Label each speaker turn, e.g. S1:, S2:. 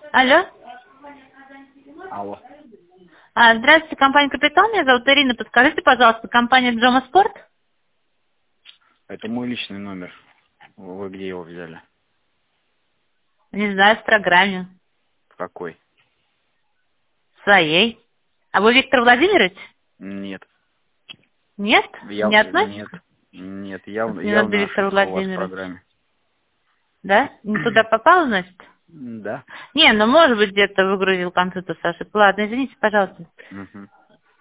S1: Алло.
S2: Алло.
S1: Здравствуйте, компания «Капитал». Меня зовут Ирина. Подскажите, пожалуйста, компания «Джома Спорт».
S2: Это мой личный номер. Вы где его взяли?
S1: Не знаю, в программе.
S2: В какой?
S1: Своей. А вы Виктор Владимирович?
S2: Нет.
S1: Нет? Не
S2: Нет.
S1: относится?
S2: Нет,
S1: Не надо
S2: явно
S1: Виктор
S2: ошибка у вас в
S1: Владимирович.
S2: программе.
S1: Да? Не туда попал, значит?
S2: Да.
S1: Не, ну может быть где-то выгрузил компьютер с ошибкой. Ладно, извините, пожалуйста.
S2: Угу.